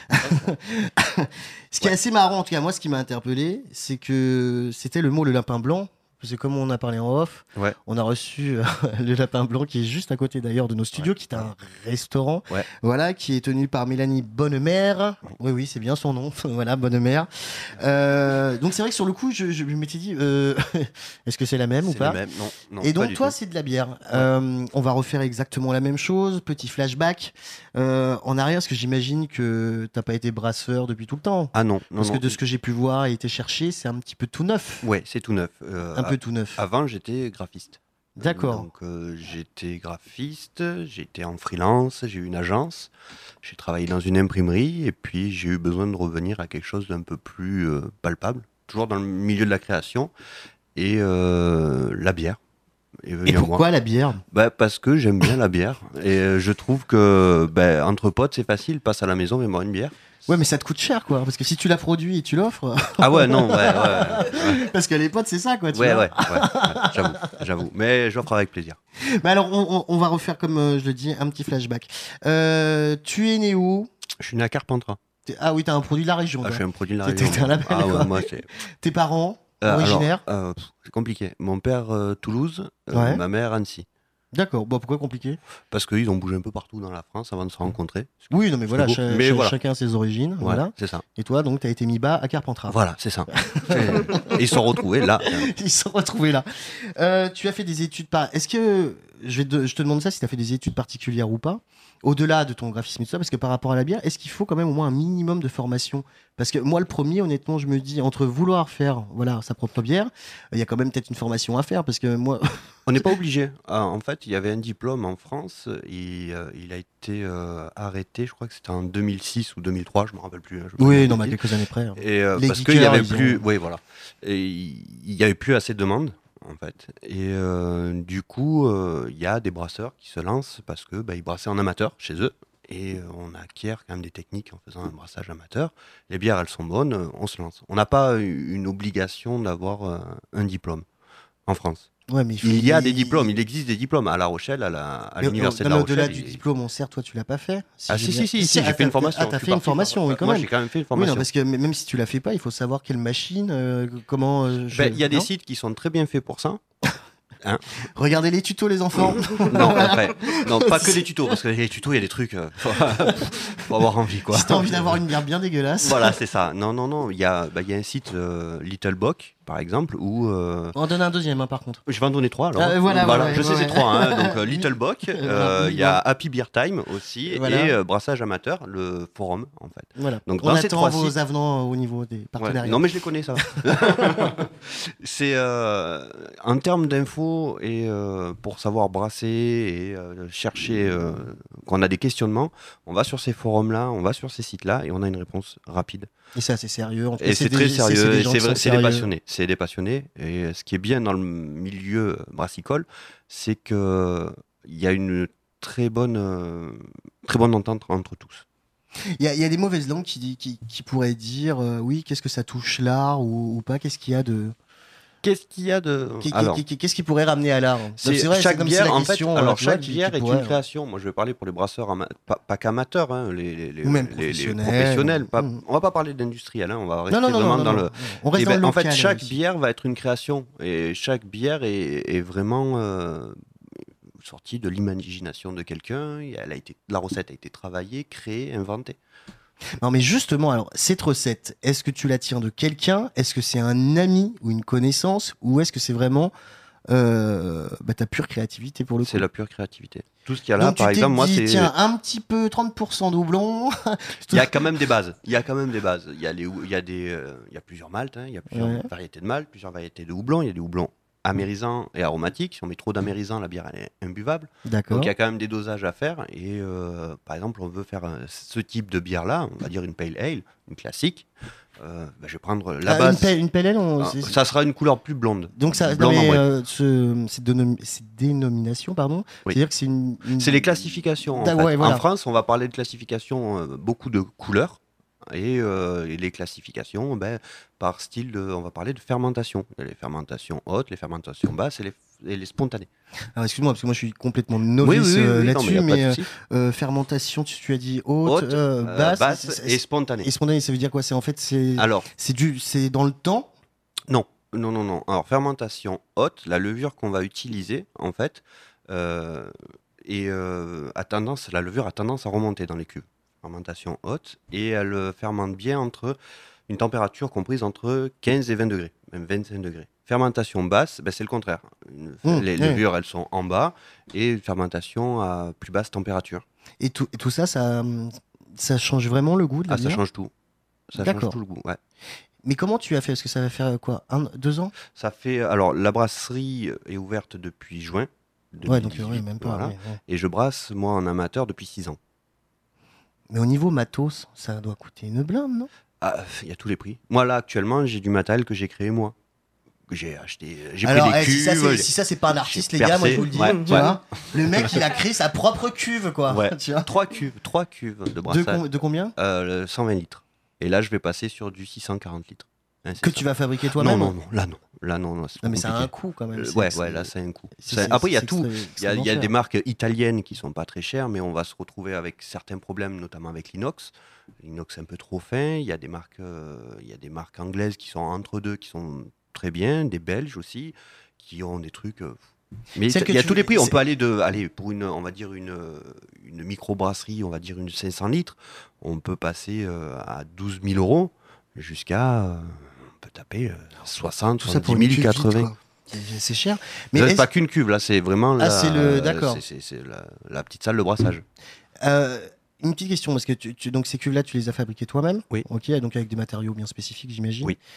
Ce qui est assez marrant, en tout cas, moi, ce qui m'a interpellé, c'est que c'était le mot le lapin blanc. Parce que comme on a parlé en off, Ouais. on a reçu euh, le Lapin Blanc qui est juste à côté d'ailleurs de nos studios, Ouais. qui est un restaurant, Ouais. voilà, qui est tenu par Mélanie Bonnemère. Oui, oui, c'est bien son nom. Voilà, Bonnemère. Euh, donc c'est vrai que sur le coup, je, je m'étais dit, euh, est-ce que c'est la même ou C'est pas le même. Non, non, Et pas donc du toi, tout. c'est de la bière. Euh, on va refaire exactement la même chose. Petit flashback euh, en arrière, parce que j'imagine que t'as pas été brasseur depuis tout le temps. Ah non, non, Parce non. que de ce que j'ai pu voir et été chercher, c'est un petit peu tout neuf. Ouais, c'est tout neuf. Euh, Un a- peu tout neuf. Avant, j'étais graphiste. D'accord. Donc, euh, j'étais graphiste, j'étais en freelance, j'ai eu une agence, j'ai travaillé dans une imprimerie et puis j'ai eu besoin de revenir à quelque chose d'un peu plus euh, palpable, toujours dans le milieu de la création et euh, la bière. est venue Et à moi. pourquoi la bière? Bah, parce que j'aime bien la bière et euh, je trouve que bah, entre potes c'est facile, passe à la maison et boire une bière. Ouais, mais ça te coûte cher, quoi. Parce que si tu la produis et tu l'offres. Ah ouais, non, ouais, ouais. ouais. Parce que les potes, c'est ça, quoi. Tu Ouais, vois. ouais, ouais, ouais, j'avoue, j'avoue. Mais j'offre avec plaisir. Mais alors, on, on- on va refaire, comme euh, je le dis, un petit flashback. Euh, tu es né où? Je suis né à Carpentras. T'es- Ah oui, t'as un produit de la région. Ah, toi. je suis un produit de la T'es- région. t'es un label, Ah quoi. ouais, moi c'est. Tes parents, Euh, originaires? alors, euh, pff, c'est compliqué. Mon père, euh, Toulouse, euh, Ouais. ma mère, Annecy. D'accord. Bon, pourquoi compliqué? Parce qu'ils ont bougé un peu partout dans la France avant de se rencontrer. Oui, non, mais voilà, beau. cha- Mais cha- voilà. chacun a ses origines. Voilà, Voilà. c'est ça. Et toi, donc, tu as été mis bas à Carpentras. Voilà, c'est ça. C'est- Et ils se sont retrouvés là. Ils se sont retrouvés là. Euh, tu as fait des études par. Est-ce que. Je, vais te... je te demande ça si tu as fait des études particulières ou pas, au-delà de ton graphisme et tout ça, parce que par rapport à la bière, est-ce qu'il faut quand même au moins un minimum de formation? Parce que moi, le premier, honnêtement, je me dis, entre vouloir faire voilà, sa propre bière, il y a quand même peut-être une formation à faire, parce que moi. On n'est pas obligé. Ah, en fait, il y avait un diplôme en France. Et, euh, il a été euh, arrêté, je crois que c'était en deux mille six ou deux mille trois, je ne me rappelle plus. hein, je Oui, vais non, pas mais dire. quelques années près. hein. Et euh, Les parce qu'il y geekers, avait ils plus, ont- oui voilà, et il y avait plus assez de demandes en fait. Et euh, du coup, euh, il y a des brasseurs qui se lancent parce que bah, ils brassaient en amateur chez eux. Et euh, on acquiert quand même des techniques en faisant un brassage amateur. Les bières, elles sont bonnes, euh, on se lance. On n'a pas eu- une obligation d'avoir euh, un diplôme en France. Ouais, mais faut- Il y a des diplômes, il existe des diplômes à La Rochelle, à la- à Mais, l'université euh, de non, La mais au-delà Rochelle. du et- diplôme, on sert, toi, tu l'as pas fait Ah j'ai si, bien- si, si, si, ah, j'ai t'as- fait une formation. Ah, je t'as suis fait une parti- formation, oui, quand Moi, même. j'ai quand même fait une Oui, formation. non, parce que m- même si tu la fais pas, il faut savoir quelle machine, euh, comment. euh, je- Ben, il y a des non sites qui sont très bien faits pour ça. Regardez les tutos, les enfants. Non, après, non, pas que les tutos, parce que les tutos, il y a des trucs, euh, faut, faut avoir envie, quoi. Si t'as envie d'avoir une bière bien dégueulasse. Voilà, c'est ça. Non, non, non, il y a, bah, il y a un site, euh, Little Bock, par exemple, où... euh, On en donne un deuxième, hein, par contre. je vais en donner trois, alors. Ah, voilà, voilà, je sais, ouais, c'est ouais. trois. Hein, donc, euh, Little Bock, euh, il y a Happy Beer Time aussi, Voilà. et euh, Brassage Amateur, le forum, en fait. Voilà. Donc, on dans ces attend trois vos sites- avenants au niveau des Ouais. partenariats. Non, mais je les connais, ça va. C'est euh, en termes d'infos et euh, pour savoir brasser et euh, chercher, euh, quand on a des questionnements, on va sur ces forums-là, on va sur ces sites-là et on a une réponse rapide. Et c'est assez sérieux. En tout cas, Et c'est très des- c'est- sérieux, des et gens c'est qui vrai, sont c'est des sérieux. passionnés. C'est des passionnés. Et ce qui est bien dans le milieu brassicole, c'est que il y a une très bonne, euh, très bonne entente entre tous. Il y, a- il y a des mauvaises langues qui, di- qui, qui pourraient dire euh, oui, qu'est-ce que ça touche l'art ou, ou pas, qu'est-ce qu'il y a de. Qu'est-ce qu'il y a de... qui- qui- Alors, qui- qui- Qu'est-ce qui pourrait ramener à l'art? C'est Donc, vrai, chaque comme bière, c'est la en fait, question, euh, alors tu vois, chaque qui- bière qui est pourrait- une création. Moi, je vais parler pour les brasseurs, ama- pas, pas qu'amateurs, hein, les, les, les- Ou même les- les professionnels. professionnels. Pas- Mm. On va pas parler d'industriel, hein, on va rester Non, non, non, vraiment non, dans non, le. non. On reste Eh dans ben, le en fait, local, chaque ici. bière va être une création et chaque bière est, est vraiment euh, sortie de l'imagination de quelqu'un. Et Elle a été, la recette a été travaillée, créée, inventée. Non, mais justement, alors, cette recette, est-ce que tu la tiens de quelqu'un? Est-ce que c'est un ami ou une connaissance? Ou est-ce que c'est vraiment euh, bah, ta pure créativité pour le coup? C'est la pure créativité. Tout ce qu'il y a là, Donc, par tu t'es exemple, moi, dit, c'est. tiens, un petit peu, trente pour cent doublon. Il y a quand même des bases. Il y a quand même des bases. Il y a, les, hou- il y a, des, euh, il y a plusieurs maltes, hein, il y a plusieurs Ouais. variétés de maltes, plusieurs variétés de houblons. Il y a des houblons amérisants et aromatiques. Si on met trop d'amérisants, la bière elle est imbuvable. D'accord. Donc il y a quand même des dosages à faire. Et euh, par exemple, on veut faire euh, ce type de bière-là, on va dire une pale ale, une classique. Euh, ben, je vais prendre la Ah, une, base. pelle, une pelle ale, on- Ah, c'est- ça sera une couleur plus blonde. Donc ça, non, Blonde en mais, bref. euh, ce- cette, dénom- cette dénomination, pardon, Oui. c'est-à-dire que c'est une, une- C'est les classifications. En, Ah, fait. ouais, voilà. En France, on va parler de classification, euh, beaucoup de couleurs. Et, euh, et les classifications, ben, par style, de, on va parler de fermentation. Il y a les fermentations hautes, les fermentations basses et les, et les spontanées. Alors excuse-moi, parce que moi je suis complètement novice Oui, oui, oui, euh, oui, non, là-dessus, mais y a pas mais de euh, souci. euh, fermentation, tu, tu as dit haute, Haute, euh, euh, basse, basse c'est- et c'est- spontanée. et spontanée, ça veut dire quoi? C'est en fait c'est Alors, c'est du c'est dans le temps. non, non, non, non. Alors, fermentation haute, la levure qu'on va utiliser, en fait, euh, et, euh, a tendance, la levure a tendance à remonter dans les cuves. Fermentation haute, et elle euh, fermente bien entre une température comprise entre quinze et vingt degrés, même vingt-cinq degrés. Fermentation basse, ben, c'est le contraire. Une- Mmh, les ouais. levures, elles sont en bas, et une fermentation à plus basse température. Et tout, et tout ça, ça, ça change vraiment le goût de la Ah, ça bière. change tout. Ça D'accord. change tout le goût, ouais. Mais comment tu as fait? Est-ce que ça va faire quoi, un, deux ans? Ça fait, alors, la brasserie est ouverte depuis juin Ouais, donc deux mille dix-huit, ouais, même pas. voilà. ouais, ouais. Et je brasse, moi, en amateur depuis six ans. Mais au niveau matos, ça doit coûter une blinde, non? Ah, il y a tous les prix. Moi, là, actuellement, j'ai du matériel que j'ai créé moi. Que j'ai acheté. J'ai Alors, pris eh, des si, ça, cuves. c'est, j'ai- si ça c'est pas un artiste, les j'ai gars, moi je percé. vous le dis. Ouais, tu ouais. vois, le mec il a créé sa propre cuve, quoi. Ouais. Tu vois. Trois cuves, trois cuves de De, brassage. com- de combien? Euh, le cent vingt litres. Et là, je vais passer sur du six cent quarante litres. Hein, c'est Que ça. tu vas fabriquer Non, toi-même? non, non, là, non. Là, non, non, c'est Non, trop mais ça a un compliqué. coût quand même. Euh, c'est- ouais, c'est- ouais, là, c'est un coût. c'est- Ça- c'est- Après, il y a c'est tout. extré- Il y a, extrêmement il y a cher. des marques italiennes qui sont pas très chères, mais on va se retrouver avec certains problèmes, notamment avec l'inox. L'inox est un peu trop fin. Il y a des marques, euh, il y a des marques anglaises qui sont entre deux, qui sont très bien, des Belges aussi, qui ont des trucs. euh, Mais Celle il que y a tu- tous les prix. On c'est- peut aller de, aller pour une, on va dire une, une microbrasserie, on va dire une cinq cents litres. On peut passer euh, à douze mille euros jusqu'à, euh, on peut taper euh, soixante, Tout ça pour soixante-dix une mille, cuve vide, quatre-vingts. quoi. C'est- C'est cher. Mais Mais c'est est-ce- pas qu'une cuve là, c'est vraiment Ah, la, c'est le- d'accord. c'est- c'est- c'est la, la petite salle de brassage. Euh, une petite question, parce que tu, tu- donc ces cuves-là, tu les as fabriquées toi-même. Oui. Ok, donc avec des matériaux bien spécifiques, j'imagine. Oui.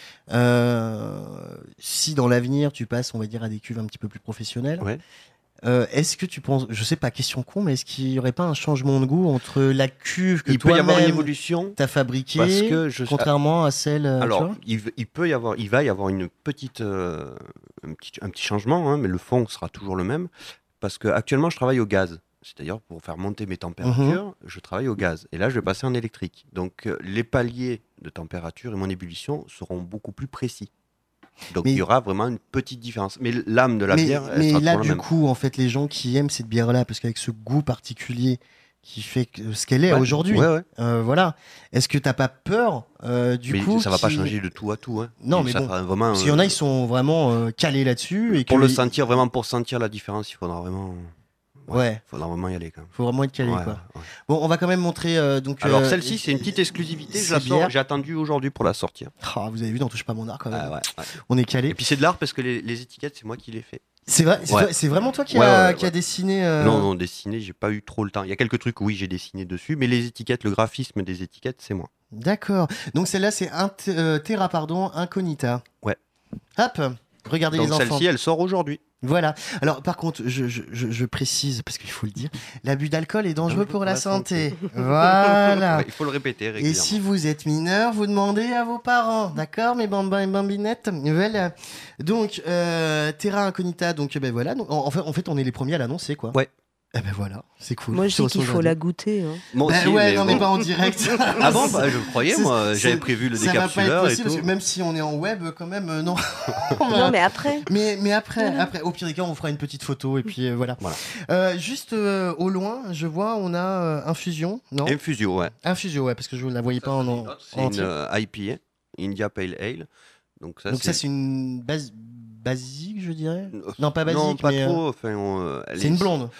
Euh, si dans l'avenir tu passes, on va dire, à des cuves un petit peu plus professionnelles, Ouais. euh, est-ce que tu penses, je sais pas, question con, mais est-ce qu'il y aurait pas un changement de goût entre la cuve que Il peut y avoir une toi-même évolution. t'as fabriquée, Parce que je- contrairement à celle. euh, tu Alors, vois il, v- il peut y avoir, il va y avoir une petite, euh, un, petit, un petit changement, hein, mais le fond sera toujours le même. Parce que actuellement, je travaille au gaz. C'est-à-dire, pour faire monter mes températures, Mhm. je travaille au gaz. Et là, je vais passer en électrique. Donc, euh, les paliers de température et mon ébullition seront beaucoup plus précis. Donc, Mais- il y aura vraiment une petite différence. Mais l'âme de la mais, bière, elle mais sera là, toujours du la même. coup, en fait, les gens qui aiment cette bière-là, parce qu'avec ce goût particulier qui fait que, ce qu'elle est Ouais, aujourd'hui, ouais, ouais. euh, voilà. Est-ce que t'as pas peur euh, du mais coup ça va pas qu'il- changer de tout à tout. Hein. Non, Et mais ça bon, fera vraiment, Parce qu'il y en a, euh, ils sont vraiment euh, calés là-dessus et pour que le ils- sentir, vraiment pour sentir la différence, il faudra vraiment, Ouais, faudra vraiment y aller quand même. faut vraiment être calé, Ouais, quoi. ouais. Bon, on va quand même montrer euh, donc. Alors euh, celle-ci, c'est une petite exclusivité. Je ces la sors- bières. J'ai attendu aujourd'hui pour la sortir. Ah, vous avez vu, n'en touche pas mon art quand même. Ah ouais, ouais. On est Et calé. puis c'est de l'art parce que les, les étiquettes, c'est moi qui les fais. C'est vrai, c'est Ouais. toi- c'est vraiment toi qui Ouais, a ouais, qui a ouais. dessiné. euh, Non, non, dessiner, j'ai pas eu trop le temps. Il y a quelques trucs, oui, j'ai dessiné dessus, mais les étiquettes, le graphisme des étiquettes, c'est moi. D'accord. Donc celle-là, c'est un euh, Terra, pardon, Incognita. Ouais. Hop. Regardez Donc les enfants. celle-ci, elle sort aujourd'hui. Voilà. Alors, par contre, je, je, je, je précise, parce qu'il faut le dire, l'abus d'alcool est dangereux pour la santé. Voilà. Ouais, il faut le répéter Et régulièrement. si vous êtes mineur, vous demandez à vos parents, d'accord, mes bambins et bambinettes. Voilà. Donc, euh, Terra Incognita, donc ben voilà. Donc, en, en fait, en fait, on est les premiers à l'annoncer, quoi. Ouais. Eh ben voilà, c'est cool. Moi, je Sur dis qu'il son faut radio. la goûter. hein. Moi Ben aussi, ouais, mais non, bon. mais pas en direct. Ah bon, bah, je croyais, C'est- moi, c'est- j'avais prévu le Ça va pas être décapsuleur et possible, parce tout. que même si on est en web, quand même, euh, non. Non, mais après. Mais, mais après, Voilà. après, au pire des cas, on vous fera une petite photo et puis euh, voilà. Voilà. Euh, juste euh, au loin, je vois, on a euh, Infusion, non Infusio, ouais. Infusio, ouais, parce que je ne la voyais pas en, en C'est une entier. euh, I P A, India Pale Ale. Donc ça, Donc ça, c'est une base basique, je dirais. Non, pas Non, basique, pas mais, trop. Enfin, on, euh, elle C'est est une blonde,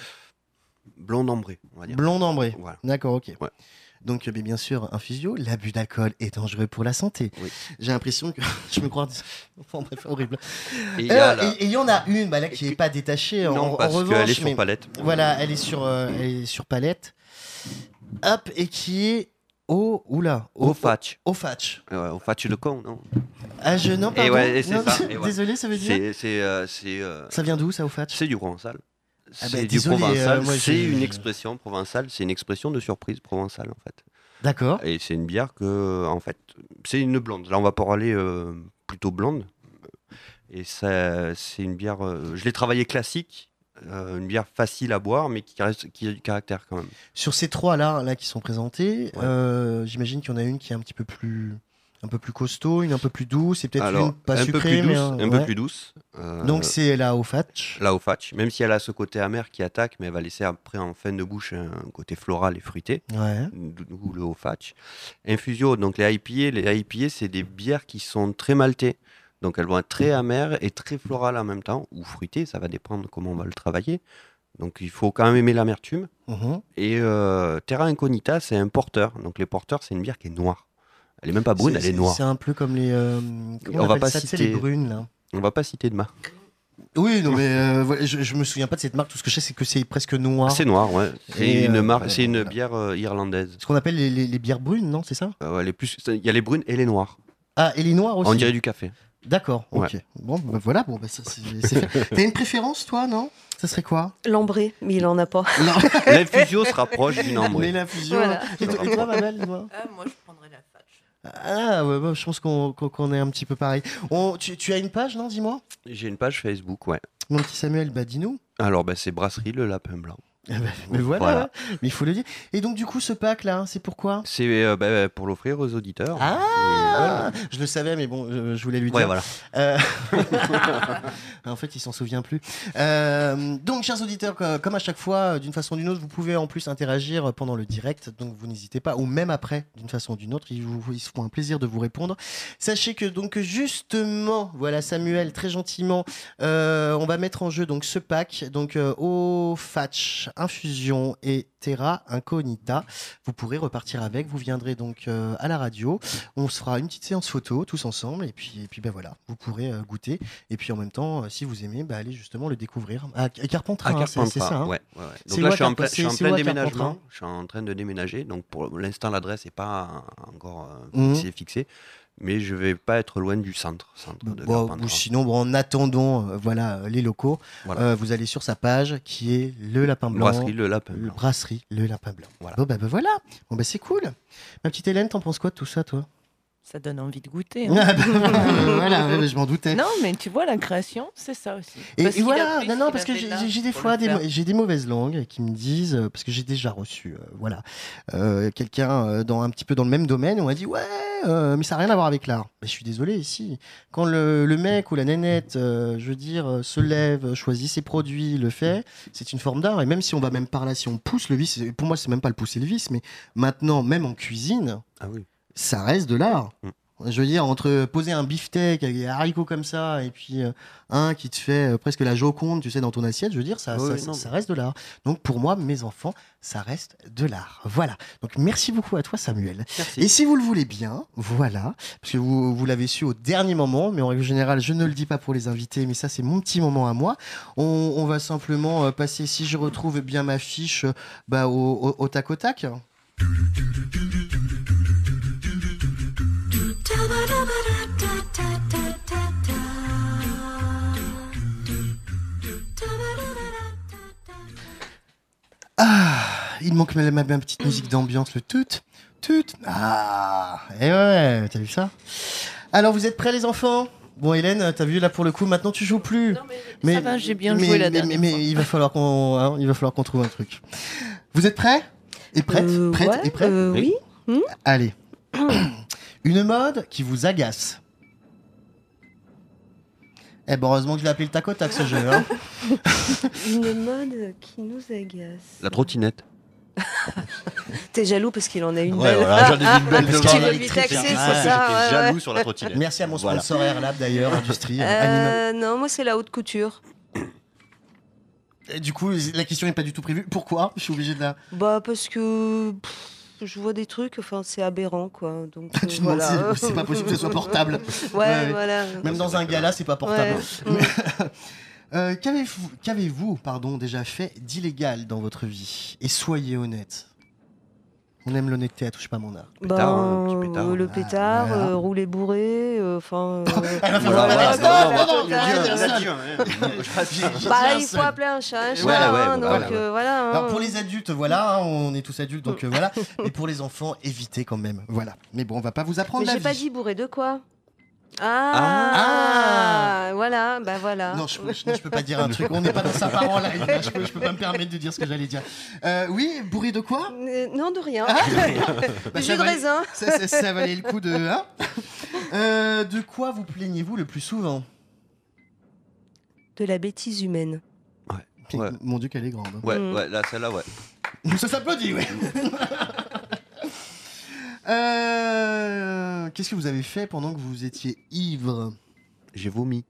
Blonde ambrée, on va dire. blonde ambrée. Voilà. D'accord, ok. Ouais. Donc, euh, mais bien sûr, Infusio, l'abus d'alcool est dangereux pour la santé. Oui. J'ai l'impression que je me crois. Enfin, bref, horrible. Et il y a Euh, la- et et il y en a une, bah, là, qui n'est pas détachée. En, Non, en parce revanche, qu'elle est sur mais- palette. Voilà, elle est sur, euh, elle est sur palette. Hop, et qui est au. Oula. Au fatch. Au fatch. Ouais, au fatch de con, non Ah, je. Non, Et pardon. ouais, et c'est Non, ça, et ouais. Désolé, ça veut dire. C'est c'est euh, c'est euh, Ça vient d'où, ça, au fatch c'est du provençal. Ah C'est bah, du désolé, provençal. euh, moi, c'est j'ai- une expression provençale. C'est une expression de surprise provençale en fait. D'accord. Et c'est une bière que en fait c'est une blonde. Là on va pouvoir aller euh, plutôt blonde. Et ça c'est une bière. euh, je l'ai travaillée classique. euh, une bière facile à boire mais qui reste qui a du caractère quand même. Sur ces trois-là là, qui sont présentés, Ouais. euh, j'imagine qu'il y en a une qui est un petit peu plus. Un peu plus costaud, une un peu plus douce, et peut-être Alors une pas un sucrée, peu plus douce, mais un ouais. peu plus douce. Euh, Donc c'est la au fatch. La au fatch, même si elle a ce côté amer qui attaque, mais elle va laisser après en fin de bouche un côté floral et fruité, Ouais. d'où le au fatch. Infusio, donc les I P A, les I P A, c'est des bières qui sont très maltées, donc elles vont être très amères et très florales en même temps, ou fruitées, ça va dépendre comment on va le travailler. Donc il faut quand même aimer l'amertume. Mhm. Et euh, Terra Incognita, c'est un porteur, donc les porteurs, c'est une bière qui est noire. Elle est même pas brune, C'est- elle est c'est- noire. C'est un peu comme les. euh, comment On on, va appelle pas ça, tu sais, citer- les brunes là. On va pas citer de marque. Oui, non, mais euh, voilà, je, je me souviens pas de cette marque. Tout ce que je sais, c'est que c'est presque noir. C'est noir, ouais. C'est Et, une, euh, marque, ouais, c'est une voilà. bière euh, irlandaise. Ce qu'on appelle les, les- les bières brunes, non, c'est ça Euh, ouais, les plus, il y a les brunes et les noires. Ah, et les noires aussi. On dirait du café. D'accord, ok. Bon, bah voilà, bon, bah, ça, c'est c'est fait. T'as une préférence, toi, non Ça serait quoi L'ambré, mais il en a pas. Non, L'infusio se rapproche d'une mais ambrée. la fusion. Voilà. Et toi, et toi, ma belle, dis-moi Ah, moi, je prendrais la fatch. Ah, ouais, bah, je pense qu'on qu'on- qu'on est un petit peu pareil. On- tu, tu as une page, non Dis-moi. J'ai une page Facebook, ouais. Mon petit Samuel, bah dis-nous. Alors, ben, c'est Brasserie Le Lapin Blanc. Ah bah, mais voilà, Voilà. ouais. Mais il faut le dire. Et donc du coup, ce pack là, c'est pourquoi? C'est euh, bah, pour l'offrir aux auditeurs. Ah, Et voilà. je le savais, mais bon, je, je voulais lui dire. Ouais, voilà. Euh, en fait, il s'en souvient plus. Euh, donc, chers auditeurs, co- comme à chaque fois, d'une façon ou d'une autre, vous pouvez en plus interagir pendant le direct. Donc, vous n'hésitez pas, ou même après, d'une façon ou d'une autre, ils, vous, ils se feront un plaisir de vous répondre. Sachez que donc justement, voilà Samuel, très gentiment, euh, on va mettre en jeu donc ce pack, donc euh, au Fatch, Infusion et Terra Incognita. Vous pourrez repartir avec. Vous viendrez donc euh, à la radio. On se fera une petite séance photo tous ensemble et puis et puis ben voilà, vous pourrez euh, goûter et puis en même temps, euh, si vous aimez, bah, allez justement le découvrir à, à Carpentras. À hein, c'est, c'est ça. hein. ouais, ouais, ouais. C'est Donc là, où je suis à en plein, Carpentras je suis en C'est plein où à déménagement. Carpentras Je suis en train de déménager. Donc pour l'instant, l'adresse n'est pas encore euh, Mhm. fixée, fixée. Mais je vais pas être loin du centre, centre de Bon, Carpentras. ou sinon, bon, en attendant, euh, voilà euh, les locaux, Voilà. euh, vous allez sur sa page qui est le Lapin Blanc. Brasserie Le Lapin Le Blanc. brasserie Le Lapin Blanc. Voilà. Bon bah, bah voilà. Bon bah c'est cool. Ma petite Hélène, t'en penses quoi de tout ça, toi? Ça donne envie de goûter. hein. Ah bah, voilà, ouais, je m'en doutais. Non, mais tu vois, la création, c'est ça aussi. Et, Parce et qu'il voilà, a plus non, non, qu'il parce que avait j'ai, là j'ai- j'ai des pour fois le des, faire. j'ai des mauvaises langues qui me disent, euh, parce que j'ai déjà reçu, euh, voilà, euh, quelqu'un euh, dans un petit peu dans le même domaine, on m'a dit ouais, euh, mais ça n'a rien à voir avec l'art. Mais je suis désolé, si quand le, le mec ou la nénette, euh, je veux dire, euh, se lève, choisit ses produits, le fait, c'est une forme d'art. Et même si on va même par là, si on pousse le vice, pour moi c'est même pas le pousser le vice, mais maintenant même en cuisine, Ah oui. ça reste de l'art. Mm. Je veux dire, entre poser un beefsteak avec des haricots comme ça et puis euh, un qui te fait euh, presque la Joconde, tu sais, dans ton assiette, je veux dire, ça, Oui, ça, oui, ça- non. ça reste de l'art. Donc pour moi, mes enfants, ça reste de l'art. Voilà. Donc merci beaucoup à toi, Samuel. Merci. Et si vous le voulez bien, voilà, parce que vous, vous l'avez su au dernier moment, mais en règle générale, je ne le dis pas pour les invités, mais ça, c'est mon petit moment à moi. On, on va simplement euh, passer, si je retrouve bien ma fiche, euh, bah, au, au, au tac au tac. Ah, il manque ma, ma- ma petite musique d'ambiance, le tout, tout. Ah, et ouais, t'as vu ça? Alors, vous êtes prêts, les enfants? Bon, Hélène, t'as vu là pour le coup, maintenant tu joues plus. Non, mais, ça va, j'ai bien mais- joué la mais- dernière mais, fois. mais il va falloir qu'on, hein, il va falloir qu'on trouve un truc. Vous êtes prêts? Et prête? Euh, Prête ouais, et prête? euh, oui. Allez. Une mode qui vous agace. Eh ben, heureusement que je l'ai appelé le tac au tac, ce jeu. Hein. Une mode qui nous agace. La trottinette. T'es jaloux parce qu'il en a une Ouais, belle. voilà, j'en ai vu une belle Parce devant qu'il veut la lui vitrine. taxer, Ah, c'est j'étais ça, ouais, jaloux ouais. sur la trottinette. Merci à mon Voilà. sponsor Airlab d'ailleurs, Industrie, euh, Anime. Euh, non, moi c'est la haute couture. Et du coup, la question n'est pas du tout prévue. Pourquoi? Je suis obligé de la. Bah parce que pff, je vois des trucs, enfin c'est aberrant quoi. Donc euh, tu demandes voilà. si c'est pas possible que ce soit portable. Ouais, Ouais, ouais. voilà. Même dans un gala, c'est pas portable. Ouais. Mais- Euh, qu'avez-vous, qu'avez-vous, pardon, déjà fait d'illégal dans votre vie? Et soyez honnête. On aime l'honnêteté, à touche pas mon art. Pétard, Ben, hein, petit pétard. euh, le pétard, voilà. euh, rouler bourré, euh, enfin. euh, Elle va faire voilà, la voilà, non, voilà, non, non, voilà, non, voilà. non, non, Bah, J'ai un il faut seul. appeler un chat un chat, Voilà, ouais, hein, voilà, donc ouais. euh, voilà. hein. Alors pour les adultes, voilà, hein, on est tous adultes, donc euh, voilà. Mais pour les enfants, évitez quand même, voilà. Mais bon, on va pas vous apprendre Mais la j'ai vie. pas dit bourré de quoi. Ah, Ah. voilà, bah voilà. Non, je, je, je peux pas dire un truc. On n'est pas dans sa part en live. Là, je peux, je peux pas me permettre de dire ce que j'allais dire. Euh, oui, bourré de quoi? Euh, non, de rien. Bah, Du ça jus de valait- raisin. Ça, ça, ça valait le coup de. Hein Euh, de quoi vous plaignez-vous le plus souvent? De la bêtise humaine. Ouais. Mon Dieu, qu'elle est grande. hein. Ouais, Mm. ouais, là, celle-là, ouais. Ça s'applaudit, ouais. Euh, Qu'est-ce que vous avez fait pendant que vous étiez ivre? J'ai vomi.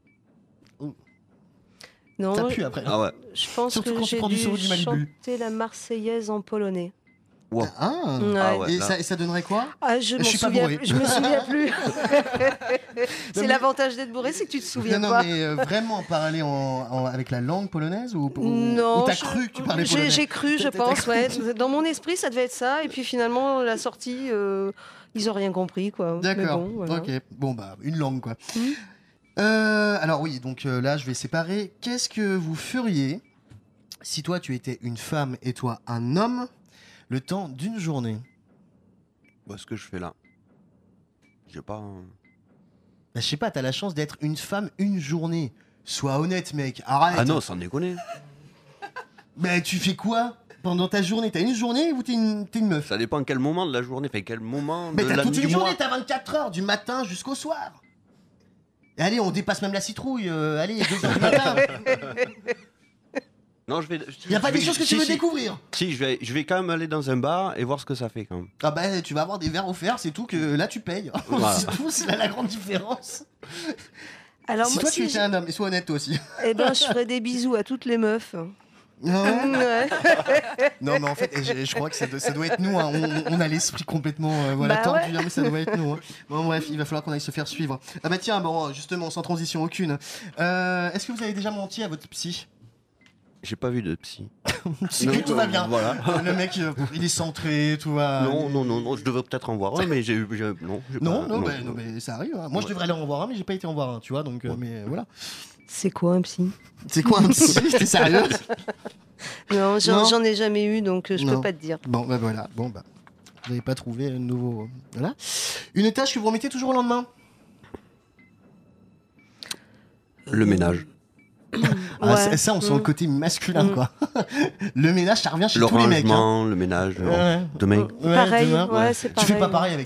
Non, Ça pue après. Ah ouais. je pense Surtout que quand tu j'ai prends du dû sirop du Malibu. chanter la Marseillaise en polonais. Wow. Ah. Ouais. Ah ouais, Et, là. ça, et ça donnerait quoi? Ah, je, m'en suis pas souviens bourré. plus- je me souviens plus. Non, C'est mais- l'avantage d'être bourré, c'est que tu te souviens Non, non, pas. mais euh, vraiment parler en, en- avec la langue polonaise ou, ou, Non, ou t'as je- cru que tu parlais j'ai- polonais? J'ai cru, je T'as- t'as pense, cru. ouais. Dans mon esprit, ça devait être ça. Et puis finalement, la sortie, euh, ils ont rien compris, quoi. Mais D'accord. bon, voilà. Ok. Bon bah une langue quoi. Mhm. Euh, alors oui, donc euh, là je vais séparer. Qu'est-ce que vous feriez si toi tu étais une femme et toi un homme le temps d'une journée? Bah, ce que je fais là. J'ai pas. un- Bah, je sais pas, t'as la chance d'être une femme une journée. Sois honnête mec, arrête. Ah non, sans déconner. Mais tu fais quoi? pendant ta journée, t'as une journée ou t'es une, t'es une meuf? Ça dépend quel moment de la journée, enfin quel moment Mais de t'as la, toute du une journée, mois. t'as vingt-quatre heures, du matin jusqu'au soir. Et allez, on dépasse même la citrouille. euh, allez, deux heures du matin. Non, je vais. Y a pas je des vais- choses que si, tu veux si. découvrir? Si, je vais, je vais quand même aller dans un bar et voir ce que ça fait quand même. Ah bah, tu vas avoir des verres offerts, c'est tout, que là tu payes. Voilà. C'est tout, c'est là la grande différence. Alors si moi, toi si tu étais j'ai- un homme, et sois honnête toi aussi. eh ben, je ferais des bisous à toutes les meufs. Ah ouais. Ouais. Non, mais en fait, je, je crois que ça doit, ça doit être nous. Hein. On, on a l'esprit complètement euh, voilà, Bah tordu, ouais. hein, mais ça doit être nous. Hein. Bon, bref, il va falloir qu'on aille se faire suivre. Ah bah tiens, bon, justement, sans transition aucune. Euh, Est-ce que vous avez déjà menti à votre psy? J'ai pas vu de psy. C'est Donc, que tout va bien. Voilà. Le mec, euh, il est centré, tout va. Non, non, non, non, je devrais peut-être en voir un, mais j'ai. j'ai- Non, j'ai Non, pas- non, bah, non, mais ça arrive. hein. Moi, je Ouais. devrais aller en voir un, mais j'ai pas été en voir un, tu vois. Donc, euh, Ouais. mais euh, voilà. C'est quoi un psy? C'est quoi un psy? T'es sérieux? Non, j'en Non. j'en ai jamais eu, donc euh, je Non. peux pas te dire. Bon, bah voilà. Bon, bah. Vous n'avez pas trouvé un nouveau. Voilà. Une tâche que vous remettez toujours au lendemain? Le ménage. Ah, Ouais. ça, ça, on sent Mm. le côté masculin, Mm. quoi. Le ménage, ça revient chez Le tous les mecs. hein. rangement, le ménage. Ouais. Demain. Ouais, Pareil, demain. ouais, c'est Tu fais pas pareil. pareil avec